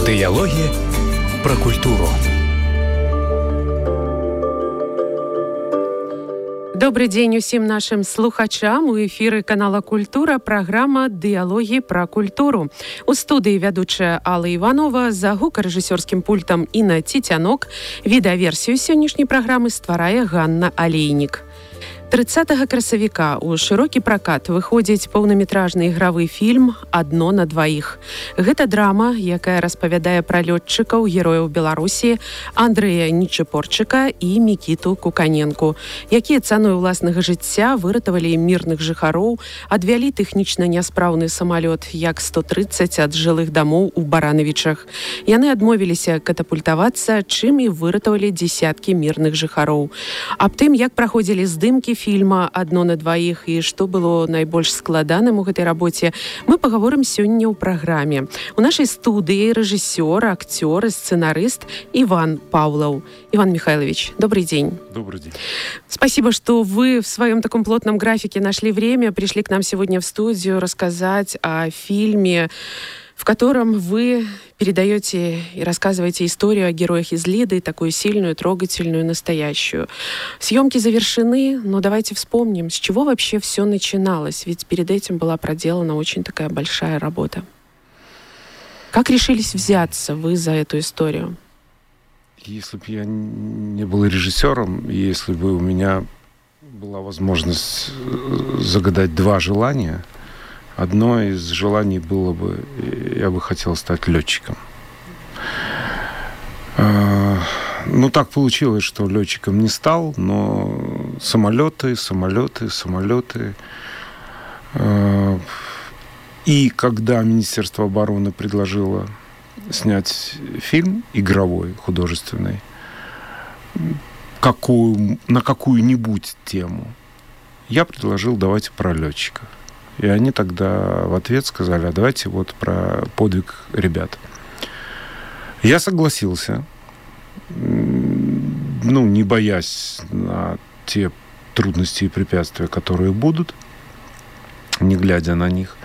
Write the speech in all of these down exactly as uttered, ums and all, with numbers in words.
Дыялогі пра культуру. Добрый дзень усім нашим слухачам. У эфіры канала «Культура» праграма «Дыялогі пра культуру». У студыі вядучая Алла Іванова, за гукарэжысёрскім пультам Інна Ціцянок. Відэаверсію сённяшняй праграмы стварае Ганна Алейнік. трыццатага красавіка ў шырокі пракат выходзіць поўнаметражны ігравы фільм «Адно на дваіх». Гэта драма, якая распавядае пра лётчыкаў, герояў Беларусі Андрэя Нечыпорчыка і Мікіту Куканенку, якія цаной уласнага жыцця выратавалі мірных жыхароў, адвялі тэхнічна няспраўны самалёт як сто трыццаць ад жылых дамоў у Баранавічах. Яны адмовіліся катапультавацца, чым і выратавалі дзесяткі мірных жыхароў. Аб тым, як праходзілі здымкі фільма «Адно на дваіх» і што было найбольш складаным у гэтай рабоце, мы пагаворым сёння ў праграме. У нашай студыі рэжысёр, акцёр і сцэнарыст Иван Павлов. Иван Михайлович, добрый день. Добрый день. Спасибо, что вы в своем таком плотном графике нашли время, пришли к нам сегодня в студию рассказать о фильме, в котором вы передаете и рассказываете историю о героях из Лиды, такую сильную, трогательную, настоящую. Съемки завершены, но давайте вспомним, с чего вообще все начиналось, ведь перед этим была проделана очень такая большая работа. Как решились взяться вы за эту историю? Если бы я не был режиссером, если бы у меня была возможность загадать два желания, одно из желаний было бы, я бы хотел стать летчиком. Ну, так получилось, что летчиком не стал, но самолеты, самолеты, самолеты. И когда Министерство обороны предложило снять фильм игровой, художественный, какую, на какую-нибудь тему, я предложил: давайте про летчиков. И они тогда в ответ сказали: а давайте вот про подвиг ребят. Я согласился, ну, не боясь на те трудности и препятствия, которые будут, не глядя на них.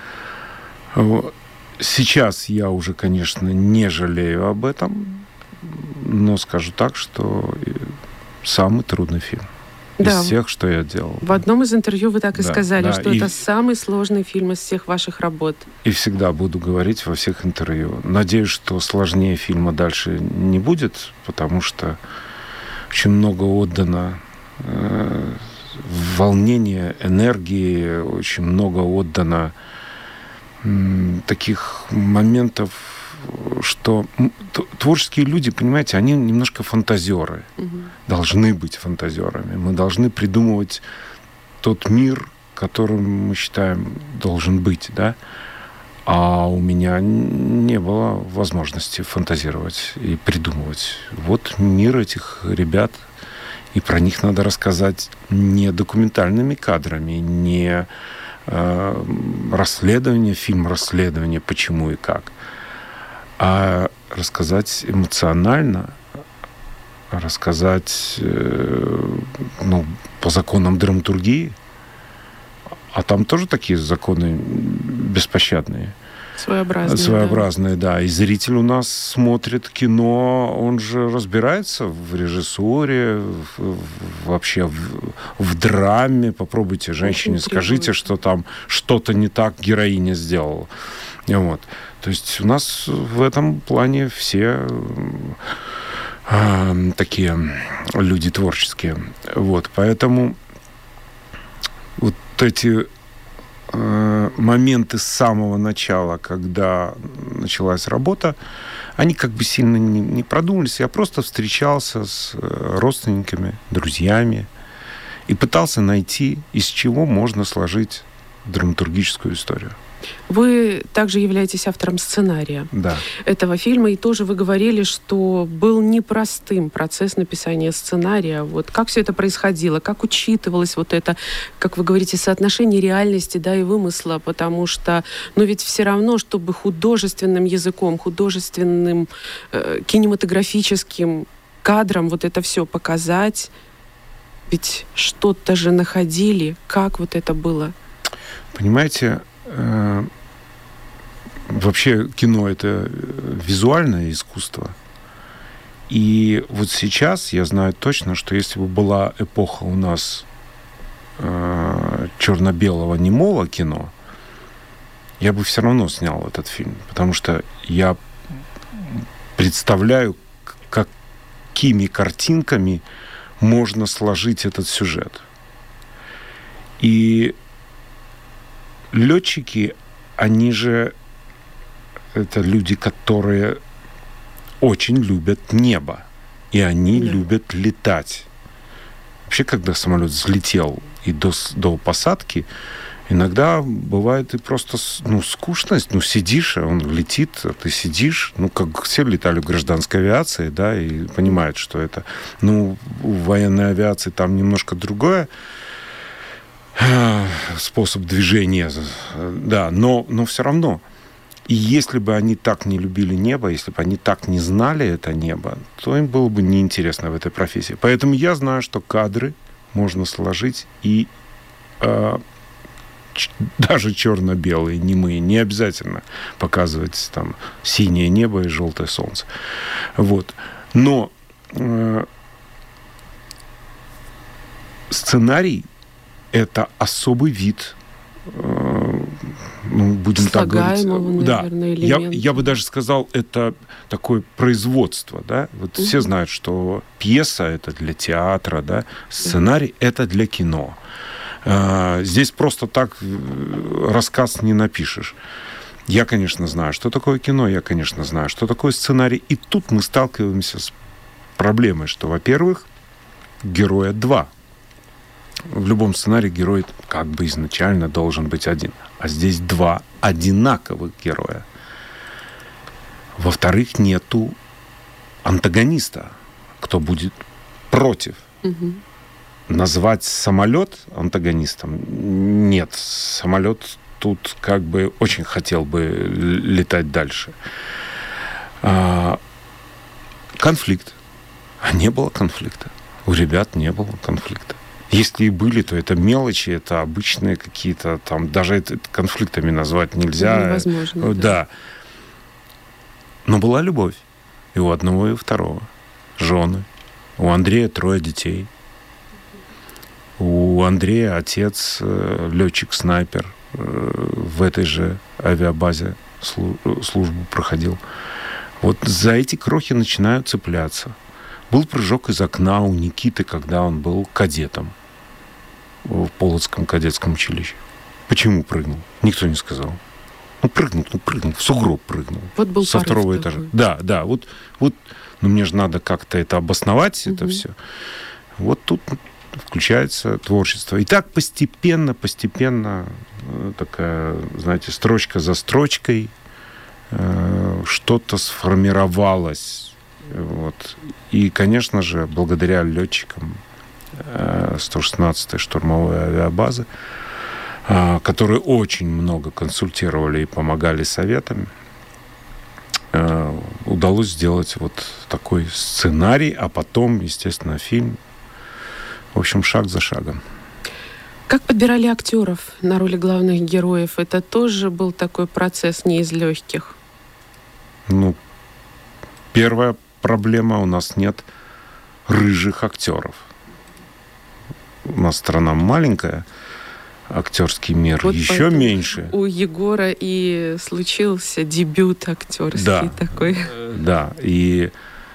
Сейчас я уже, конечно, не жалею об этом, но скажу так, что самый трудный фильм. Да. Из всех, что я делал. В одном из интервью вы так и да, сказали, да, что и... это самый сложный фильм из всех ваших работ. И всегда буду говорить во всех интервью. Надеюсь, что сложнее фильма дальше не будет, потому что очень много отдано э, волнения, энергии, очень много отдано э, таких моментов, что творческие люди, понимаете, они немножко фантазеры. Угу. Должны быть фантазерами. Мы должны придумывать тот мир, которым мы считаем должен быть, да? А у меня не было возможности фантазировать и придумывать. Вот мир этих ребят, и про них надо рассказать не документальными кадрами, не э, расследование, фильм расследование, почему и как, а рассказать эмоционально, рассказать э, ну, по законам драматургии. А там тоже такие законы беспощадные. Своеобразные. Своеобразные, да. да. И зритель у нас смотрит кино, он же разбирается в режиссуре, в, в, вообще в, в драме. Попробуйте женщине, очень скажите, требует. Что там что-то не так героиня сделала. Вот. То есть у нас в этом плане все э, такие люди творческие. Вот. Поэтому вот эти э, моменты с самого начала, когда началась работа, они как бы сильно не, не продумались. Я просто встречался с родственниками, друзьями и пытался найти, из чего можно сложить драматургическую историю. Вы также являетесь автором сценария да. этого фильма, и тоже вы говорили, что был непростым процесс написания сценария. Вот как все это происходило, как учитывалось вот это, как вы говорите, соотношение реальности, да, и вымысла, потому что, ну ведь все равно, чтобы художественным языком, художественным, э, кинематографическим кадром вот это все показать, ведь что-то же находили, как вот это было? Понимаете, вообще кино – это визуальное искусство. И вот сейчас я знаю точно, что если бы была эпоха у нас э, черно-белого немого кино, я бы все равно снял этот фильм. Потому что я представляю, какими картинками можно сложить этот сюжет. И летчики, они же это люди, которые очень любят небо. И они да. любят летать. Вообще, когда самолет взлетел и до, до посадки, иногда бывает и просто ну, скучность. Ну, сидишь, а он летит, а ты сидишь. Ну, как все летали в гражданской авиации, да, и понимают, что это... Ну, у военной авиации там немножко другое способ движения, да, но, но все равно. И если бы они так не любили небо, если бы они так не знали это небо, то им было бы неинтересно в этой профессии. Поэтому я знаю, что кадры можно сложить и э, ч- даже черно-белые, немые. Не обязательно показывать там синее небо и желтое солнце. Вот. Но э, сценарий — это особый вид, э, ну, будем так говорить. Да, я, я бы даже сказал, это такое производство, да. Вот угу. все знают, что пьеса — это для театра, да, сценарий — это для кино. Э, здесь просто так рассказ не напишешь. Я, конечно, знаю, что такое кино, я, конечно, знаю, что такое сценарий. И тут мы сталкиваемся с проблемой, что, во-первых, героя два. В любом сценарии герой как бы изначально должен быть один. А здесь два одинаковых героя. Во-вторых, нету антагониста, кто будет против. Угу. Назвать самолет антагонистом? Нет. Самолет тут как бы очень хотел бы летать дальше. А, конфликт. А не было конфликта. У ребят не было конфликта. Если и были, то это мелочи, это обычные какие-то там, даже это конфликтами назвать нельзя. Невозможно. Да. да. Но была любовь. И у одного, и у второго. Жены. У Андрея трое детей. У Андрея отец летчик-снайпер в этой же авиабазе службу проходил. Вот за эти крохи начинают цепляться. Был прыжок из окна у Никиты, когда он был кадетом в Полоцком кадетском училище. Почему прыгнул? Никто не сказал. Ну, прыгнул, ну, прыгнул, в сугроб прыгнул. Вот был со второго этажа. Такой. Да, да, вот, вот, ну, мне же надо как-то это обосновать, угу. это все. Вот тут включается творчество. И так постепенно, постепенно такая, знаете, строчка за строчкой э, что-то сформировалось. Вот. И, конечно же, благодаря летчикам сто шестнадцатой штурмовой авиабазы, которые очень много консультировали и помогали советами, удалось сделать вот такой сценарий, а потом, естественно, фильм. В общем, шаг за шагом. Как подбирали актеров на роли главных героев? Это тоже был такой процесс не из легких? Ну, первая проблема: у нас нет рыжих актеров. У нас страна маленькая, актерский мир вот еще меньше. У Егора и случился дебют актерский да, такой. Да, и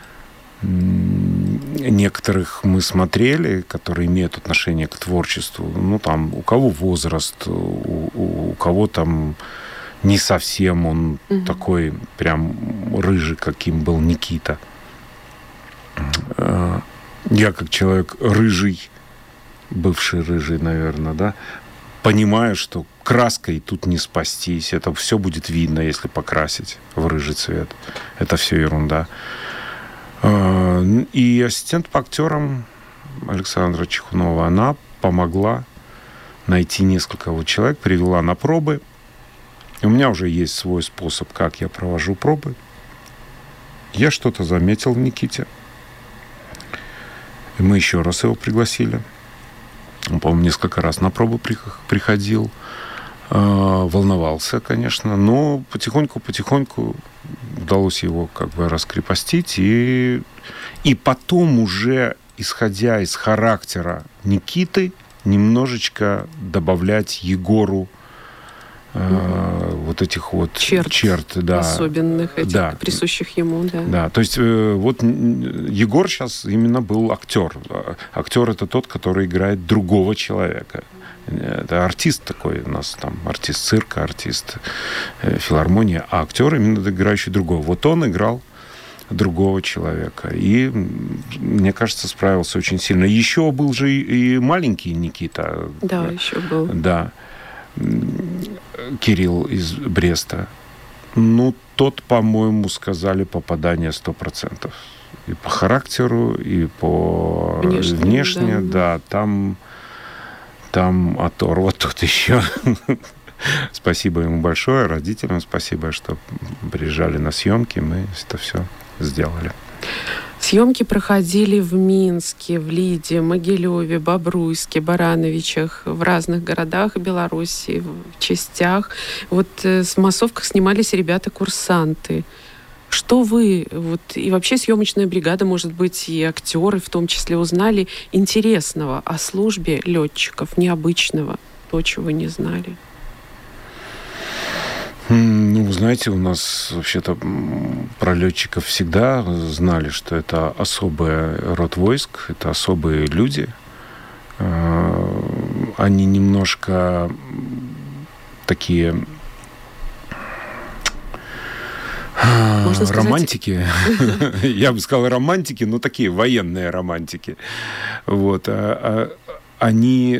некоторых мы смотрели, которые имеют отношение к творчеству. Ну, там, у кого возраст, у, у, у кого там не совсем он угу. такой прям рыжий, каким был Никита. Я, как человек рыжий, бывший рыжий, наверное, да, понимаю, что краской тут не спастись. Это все будет видно, если покрасить в рыжий цвет. Это все ерунда. И ассистент по актерам Александра Чехунова, она помогла найти несколько вот человек, привела на пробы. И у меня уже есть свой способ, как я провожу пробы. Я что-то заметил в Никите. И мы еще раз его пригласили. Он, по-моему, несколько раз на пробу приходил. волновался, конечно, но потихоньку-потихоньку удалось его как бы раскрепостить. И, и потом уже, исходя из характера Никиты, немножечко добавлять Егору э, угу. вот этих вот черт, черт да. особенных, этих, да. присущих ему. Да. Да, то есть э, вот Егор сейчас именно был актер. Актер — это тот, который играет другого человека. Это артист такой у нас, там, артист цирка, артист э, филармонии, а актер именно играющий другого. Вот он играл другого человека. И, мне кажется, справился очень сильно. Еще был же и маленький Никита. Да, еще был. Да. Кирилл из Бреста. Ну, тот, по-моему, сказали, попадание сто процентов. И по характеру, и по внешне, внешне да. да, там... Там оторва тут еще. Спасибо ему большое, родителям спасибо, что приезжали на съемки, мы это все сделали. Съемки проходили в Минске, в Лиде, Могилеве, Бобруйске, Барановичах, в разных городах Беларуси, в частях. Вот с массовках снимались ребята-курсанты. Что вы, вот, и вообще съемочная бригада, может быть, и актеры в том числе, узнали интересного о службе летчиков, необычного, то, чего не знали? Ну, вы знаете, у нас вообще-то про летчиков всегда знали, что это особый род войск, это особые люди. Они немножко такие... Можно сказать... Романтики. Я бы сказал романтики, но такие военные романтики. Вот. Они...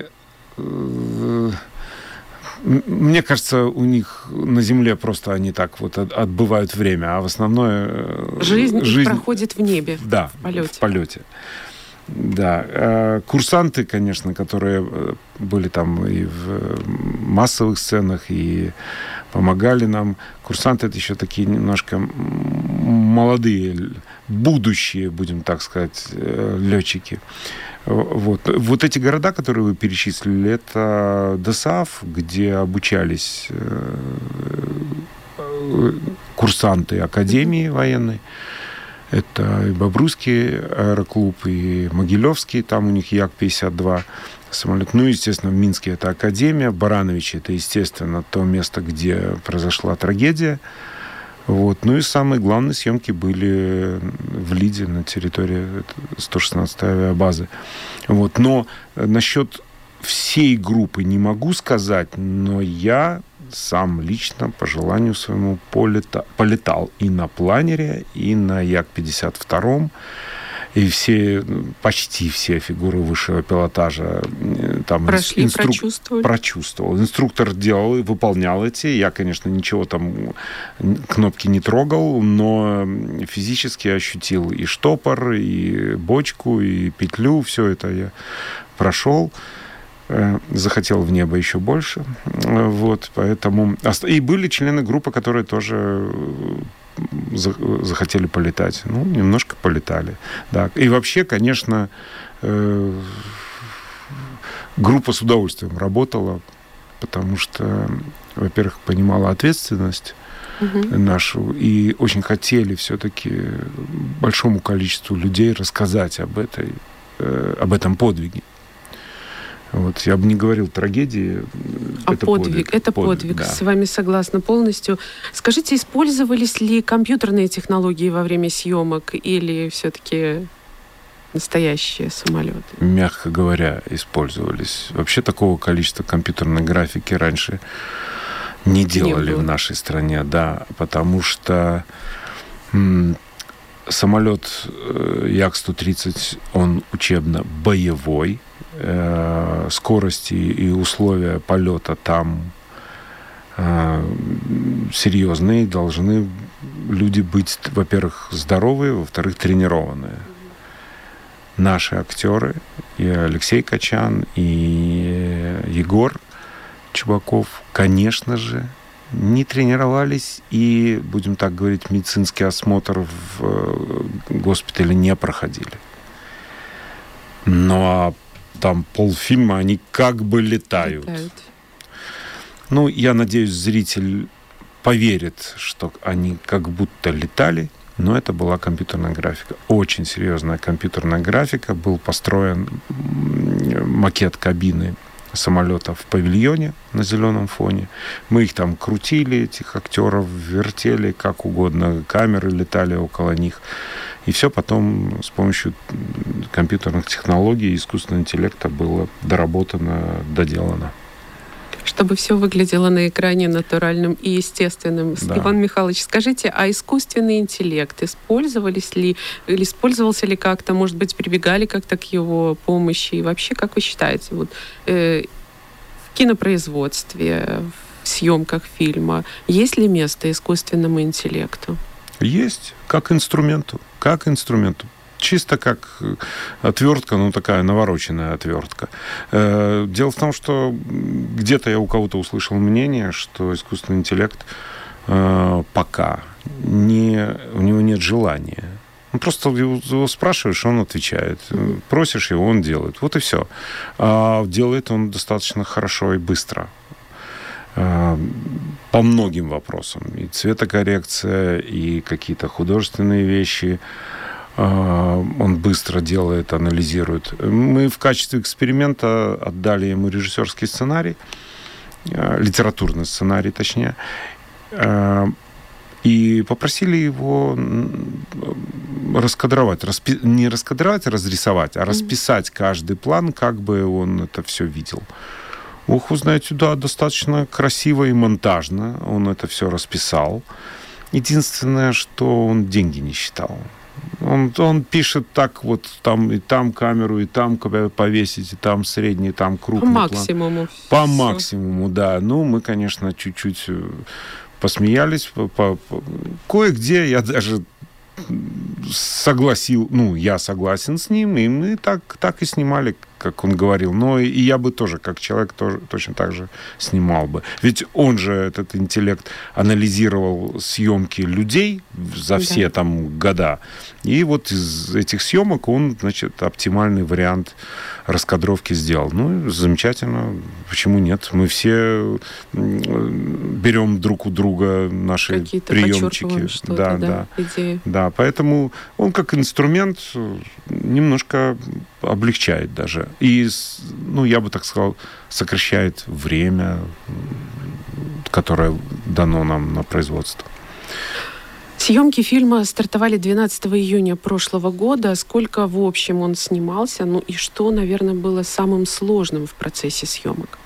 Мне кажется, у них на земле просто они так вот отбывают время, а в основное... Жизнь, жизнь... проходит в небе, да, в полете. в полете. Да. Курсанты, конечно, которые были там и в массовых сценах, и помогали нам. Курсанты — это еще такие немножко молодые, будущие, будем так сказать, летчики. Вот. Вот эти города, которые вы перечислили, это ДОСААФ, где обучались курсанты Академии военной. Это и Бобруйский аэроклуб, и Могилевский, там у них Як пятьдесят два самолет. Ну, естественно, в Минске это Академия, Барановичи — это, естественно, то место, где произошла трагедия. Вот. Ну и самые главные съемки были в Лиде, на территории сто шестнадцатой авиабазы. Вот. Но насчет всей группы не могу сказать, но я сам лично по желанию своему полета, полетал и на планере, и на Як пятьдесят два. И все, почти все фигуры высшего пилотажа там прошли, инструк... прочувствовали. Прочувствовал. Инструктор делал, выполнял эти. Я, конечно, ничего там, кнопки не трогал, но физически ощутил и штопор, и бочку, и петлю. Все это я прошел. Захотел в небо еще больше. Вот, поэтому... И были члены группы, которые тоже захотели полетать. Ну, немножко полетали. Да. И вообще, конечно, группа с удовольствием работала, потому что, во-первых, понимала ответственность угу. нашу, и очень хотели все-таки большому количеству людей рассказать об этой, об этом подвиге. Вот, я бы не говорил трагедии. А это подвиг, подвиг, это подвиг, подвиг. Да. С вами согласна полностью. Скажите, использовались ли компьютерные технологии во время съемок или все-таки настоящие самолеты? Мягко говоря, использовались. Вообще такого количества компьютерной графики раньше не делали не в нашей стране, да, потому что м- самолет Як сто тридцать, он учебно-боевой. Э, скорости и условия полета там э, серьезные. Должны люди быть, во-первых, здоровые, во-вторых, тренированные. Наши актеры, и Алексей Качан, и Егор Чубаков, конечно же, не тренировались и, будем так говорить, медицинский осмотр в госпитале не проходили. Но там полфильма они как бы летают. летают. Ну, я надеюсь, зритель поверит, что они как будто летали, но это была компьютерная графика. Очень серьезная компьютерная графика. Был построен макет кабины самолета в павильоне на зеленом фоне. Мы их там крутили, этих актеров, вертели как угодно, камеры летали около них. И все потом с помощью компьютерных технологий, искусственного интеллекта было доработано, доделано. Чтобы все выглядело на экране натуральным и естественным. Да. Иван Михайлович, скажите, а искусственный интеллект использовались ли, или использовался ли как-то, может быть, прибегали как-то к его помощи? И вообще, как вы считаете, вот, э, в кинопроизводстве, в съемках фильма есть ли место искусственному интеллекту? Есть, как инструменту, как инструменту. Чисто как отвертка, ну, такая навороченная отвертка. Дело в том, что где-то я у кого-то услышал мнение, что искусственный интеллект пока не, у него нет желания. Ну, просто его спрашиваешь, он отвечает. Просишь его, он делает. Вот и все. А делает он достаточно хорошо и быстро. По многим вопросам. И цветокоррекция, и какие-то художественные вещи. Он быстро делает, анализирует. Мы в качестве эксперимента отдали ему режиссерский сценарий, литературный сценарий, точнее, и попросили его раскадровать, распи... не раскадровать, а разрисовать, а расписать каждый план, как бы он это все видел. Ох, вы знаете, да, достаточно красиво и монтажно он это все расписал. Единственное, что он деньги не считал. Он, он пишет так вот, там и там камеру, и там повесить, и там средний, и там крупный план. По максимуму. По максимуму, да. Ну, мы, конечно, чуть-чуть посмеялись. По, по, по... Кое-где я даже согласил, ну, я согласен с ним, и мы так, так и снимали, как он говорил. Но и я бы тоже, как человек, тоже, точно так же снимал бы. Ведь он же, этот интеллект, анализировал съемки людей за все да. там года. И вот из этих съемок он, значит, оптимальный вариант раскадровки сделал. Ну, замечательно. Почему нет? Мы все берем друг у друга наши какие-то приемчики. Да, да, да. Идеи. Да, поэтому он как инструмент немножко облегчает даже. И, ну, я бы так сказал, сокращает время, которое дано нам на производство. Съемки фильма стартовали двенадцатого июня прошлого года. Сколько в общем он снимался? Ну и что, наверное, было самым сложным в процессе съемок?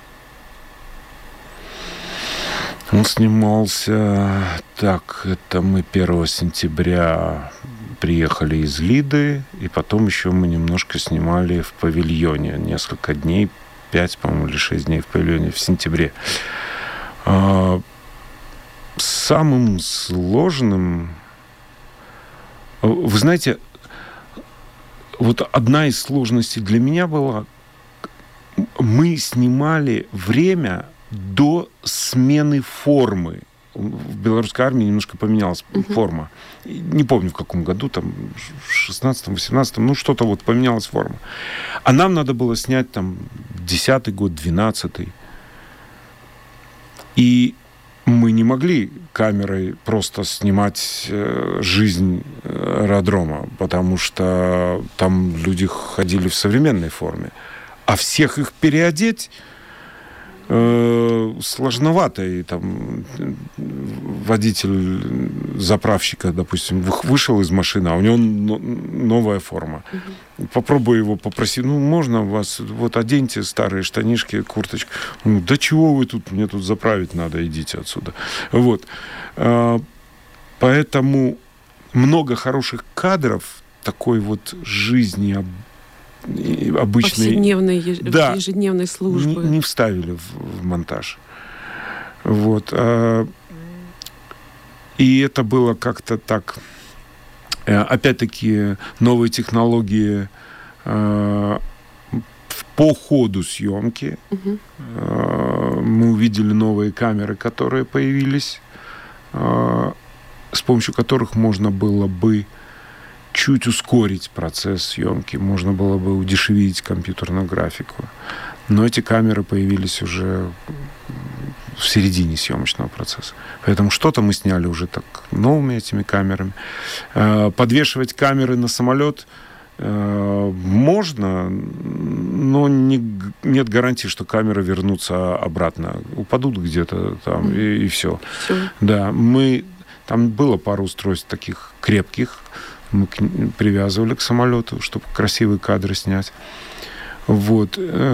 Он снимался так, это мы первого сентября приехали из Лиды, и потом еще мы немножко снимали в павильоне. Несколько дней, пять, по-моему, или шесть дней в павильоне в сентябре. Самым сложным... Вы знаете, вот одна из сложностей для меня была... Мы снимали время до смены формы. В белорусской армии немножко поменялась uh-huh. форма. Не помню, в каком году, там, в шестнадцатом, восемнадцатом, ну, что-то вот поменялась форма. А нам надо было снять, там, десятый год, двенадцатый. И мы не могли камерой просто снимать э, жизнь аэродрома, потому что там люди ходили в современной форме. А всех их переодеть э, сложновато. И там водитель заправщика, допустим, вышел из машины, а у него новая форма. Угу. Попробуй его попросить, ну, можно вас, вот оденьте старые штанишки, курточку. Ну, да чего вы тут, мне тут заправить надо, идите отсюда. Вот. Поэтому много хороших кадров такой вот жизни обычной... Повседневной, да, ежедневной службы. Не, не вставили в, в монтаж. Вот. И это было как-то так... Опять-таки, новые технологии по ходу съемки. Угу. Мы увидели новые камеры, которые появились, с помощью которых можно было бы чуть ускорить процесс съемки, можно было бы удешевить компьютерную графику. Но эти камеры появились уже в середине съемочного процесса. Поэтому что-то мы сняли уже так новыми этими камерами. Подвешивать камеры на самолет можно, но не, нет гарантии, что камеры вернутся обратно. Упадут где-то там, и, и все. все. Да, мы... Там было пару устройств таких крепких. Мы к, привязывали к самолету, чтобы красивые кадры снять. Вот.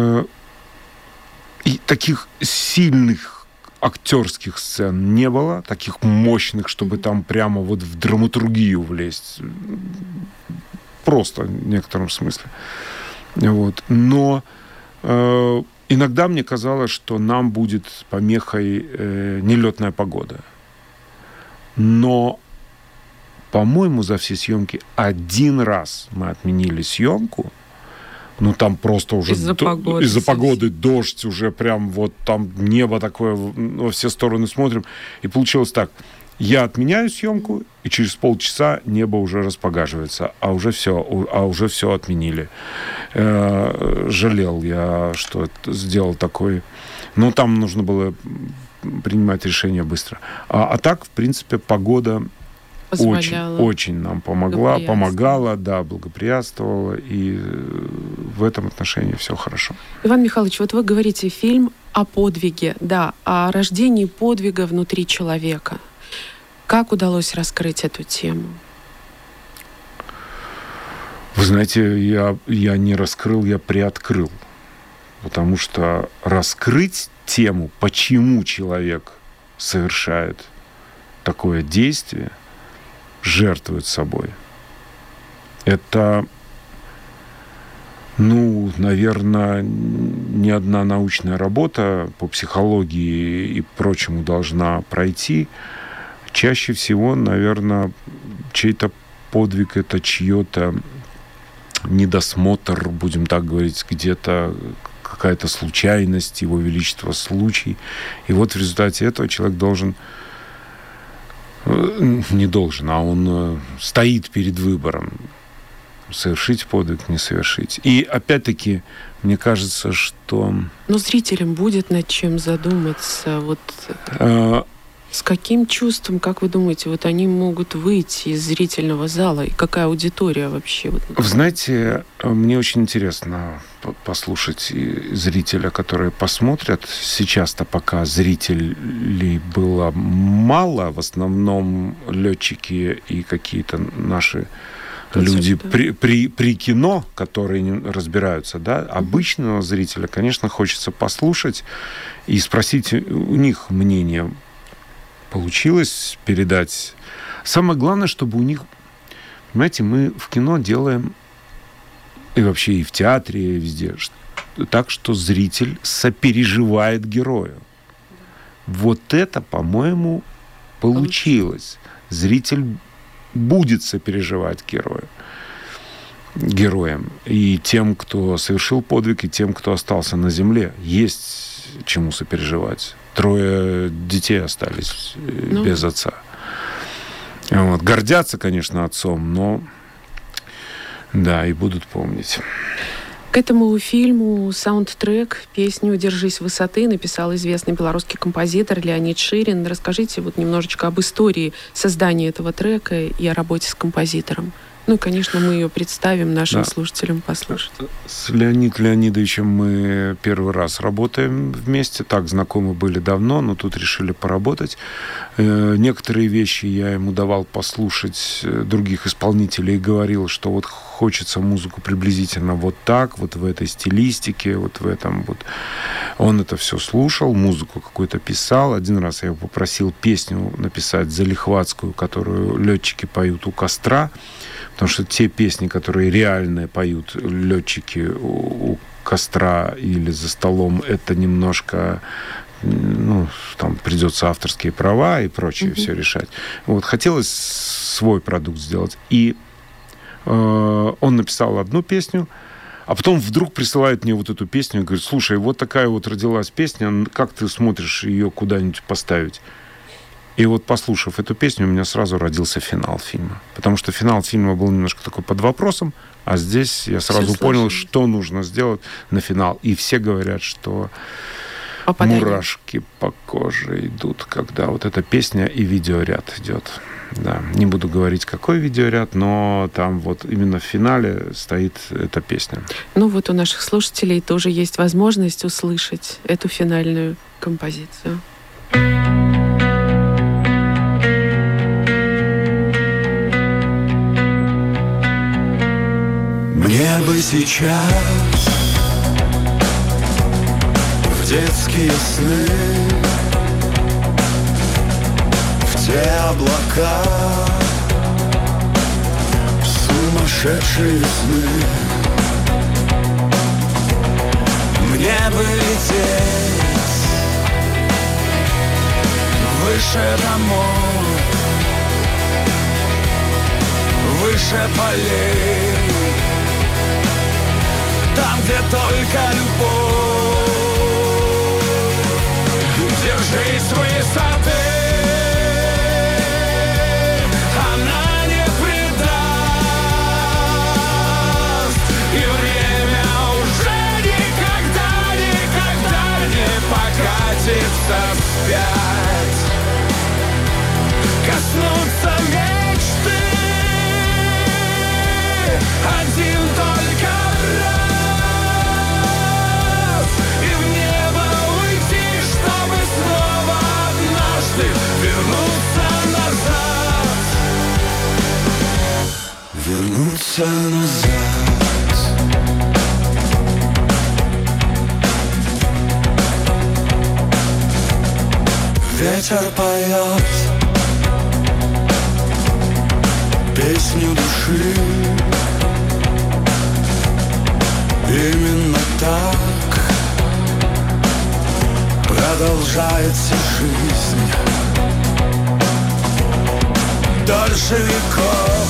И таких сильных актерских сцен не было, таких мощных, чтобы там прямо вот в драматургию влезть. Просто в некотором смысле. Вот. Но э, иногда мне казалось, что нам будет помехой э, нелетная погода. Но, по-моему, за все съемки один раз мы отменили съемку. Ну, там просто уже... Из-за до... погоды. Из-за погоды дождь уже прям вот там небо такое, во все стороны смотрим. И получилось так. Я отменяю съемку, и через полчаса небо уже распогаживается, а уже все, а уже все отменили. Э-э- жалел я, что сделал такой... Ну, там нужно было принимать решение быстро. А, а так, в принципе, погода очень, очень нам помогла, помогала, да, благоприятствовала, и в этом отношении все хорошо. Иван Михайлович, вот вы говорите, фильм о подвиге, да, о рождении подвига внутри человека. Как удалось раскрыть эту тему? Вы знаете, я, я не раскрыл, я приоткрыл. Потому что раскрыть тему, почему человек совершает такое действие, жертвует собой, это, ну, наверное, ни одна научная работа по психологии и прочему должна пройти. Чаще всего, наверное, чей-то подвиг — это чье-то недосмотр, будем так говорить, где-то какая-то случайность, его величество случай. И вот в результате этого человек должен, не должен, а он стоит перед выбором: совершить подвиг, не совершить. И опять-таки, мне кажется, что... Но зрителям будет над чем задуматься. Вот... А... С каким чувством, как вы думаете, вот они могут выйти из зрительного зала? И какая аудитория вообще? Вы знаете, мне очень интересно послушать зрителя, которые посмотрят. Сейчас-то пока зрителей было мало, в основном летчики и какие-то наши люди да. при, при, при кино, которые разбираются, да, обычного зрителя, конечно, хочется послушать и спросить у них мнение. Получилось передать. Самое главное, чтобы у них... Понимаете, мы в кино делаем, и вообще и в театре, и везде, так, что зритель сопереживает герою. Вот это, по-моему, получилось. Зритель будет сопереживать герою. Героям. И тем, кто совершил подвиг, и тем, кто остался на земле. Есть чему сопереживать. Трое детей остались ну. без отца. Вот. Гордятся, конечно, отцом, но да, и будут помнить. К этому фильму саундтрек, песню «Держись высоты» написал известный белорусский композитор Леонид Ширин. Расскажите вот немножечко об истории создания этого трека и о работе с композитором. Ну и, конечно, мы ее представим нашим да. слушателям послушать. С Леонидом Леонидовичем мы первый раз работаем вместе. Так, знакомы были давно, но тут решили поработать. Некоторые вещи я ему давал послушать других исполнителей и говорил, что вот хочется музыку приблизительно вот так, вот в этой стилистике, вот в этом вот. Он это все слушал, музыку какую-то писал. Один раз я его попросил песню написать залихватскую, которую летчики поют у костра. Потому что те песни, которые реально поют летчики у, у костра или за столом, это немножко, ну, там придется авторские права и прочее mm-hmm. все решать. Вот, хотелось свой продукт сделать. И э, он написал одну песню, а потом вдруг присылает мне вот эту песню и говорит: слушай, вот такая вот родилась песня, как ты смотришь ее куда-нибудь поставить? И вот, послушав эту песню, у меня сразу родился финал фильма. Потому что финал фильма был немножко такой под вопросом, а здесь я сразу все понял, сложно. Что нужно сделать на финал. И все говорят, что попадание. Мурашки по коже идут, когда вот эта песня и видеоряд идет. Да, не буду говорить, какой видеоряд, но там вот именно в финале стоит эта песня. Ну вот у наших слушателей тоже есть возможность услышать эту финальную композицию. Мне бы сейчас в детские сны, в те облака сумасшедшей весны. Мне бы лететь выше домов, выше полей, там, где только любовь. Держись высоты, она не предаст, и время уже никогда, никогда не покатится вспять. Коснуться мечты один только раз. Вернуться назад. Ветер поет песню души. Именно так продолжается жизнь. Дольше веков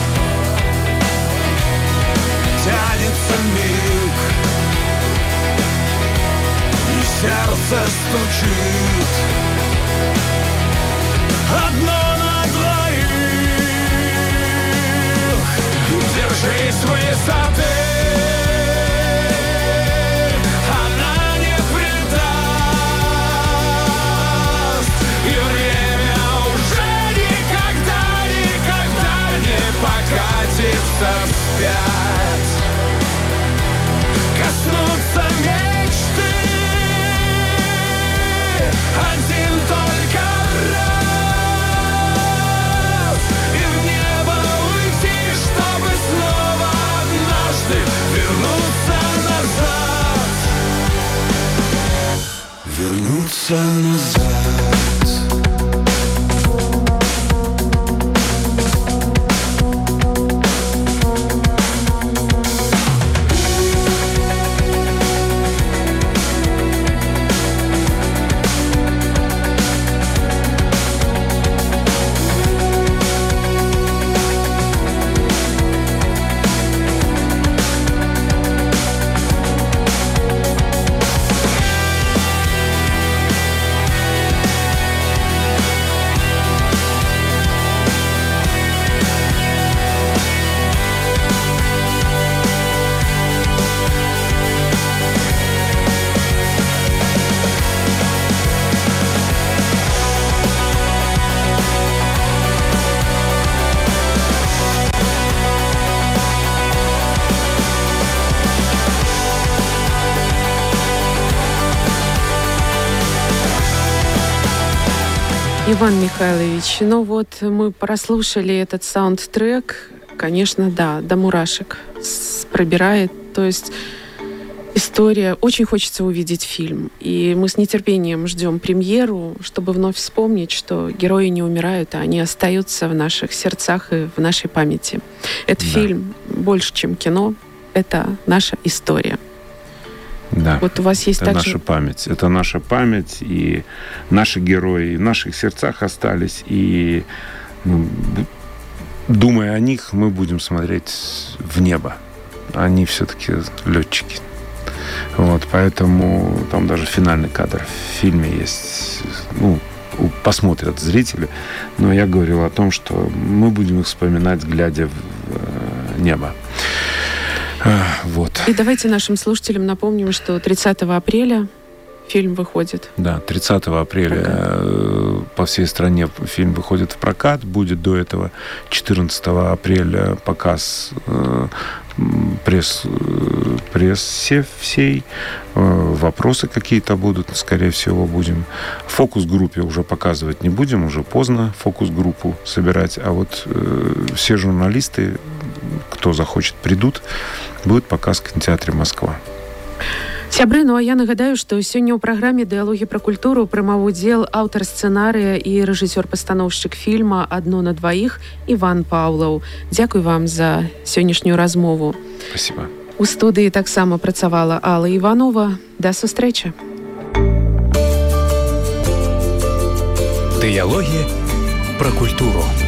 тянется миг, и сердце стучит одно на двоих. Держись высоты, она не предаст, и время уже никогда, никогда не покатится вспять. Коснуться мечты один только раз, и в небо уйти, чтобы снова однажды вернуться назад. Вернуться назад. Иван Михайлович, ну вот мы прослушали этот саундтрек, конечно, да, до мурашек пробирает, то есть история, очень хочется увидеть фильм, и мы с нетерпением ждем премьеру, чтобы вновь вспомнить, что герои не умирают, а они остаются в наших сердцах и в нашей памяти. Этот да. фильм больше, чем кино, это наша история. Да, вот у вас есть это также... наша память. Это наша память, и наши герои в наших сердцах остались, и ну, думая о них, мы будем смотреть в небо. Они все-таки летчики. Вот, поэтому там даже финальный кадр в фильме есть. Ну, посмотрят зрители. Но я говорил о том, что мы будем их вспоминать, глядя в небо. Вот. И давайте нашим слушателям напомним, что тридцатого апреля фильм выходит. Да, тридцатого апреля прокат. По всей стране фильм выходит в прокат. Будет до этого четырнадцатого апреля показ пресс, прессе всей. Вопросы какие-то будут, скорее всего, будем. В фокус-группе уже показывать не будем, уже поздно фокус-группу собирать. А вот все журналисты, кто захочет, придут. Будет показ в кинотеатре «Москва». Сябры, ну а я нагадаю, што сёння ў праграме «Дыялогі пра культуру» прымаў удзел аўтар сцэнарыя і рэжысёр-пастаноўшчык фільма «Адно на дваіх» Іван Паўлаў. Дзякуй вам за сённяшнюю размову. Спасибо. У студыі таксама працавала Алла Іванова. Да сустрэчы. Дыялогі пра культуру.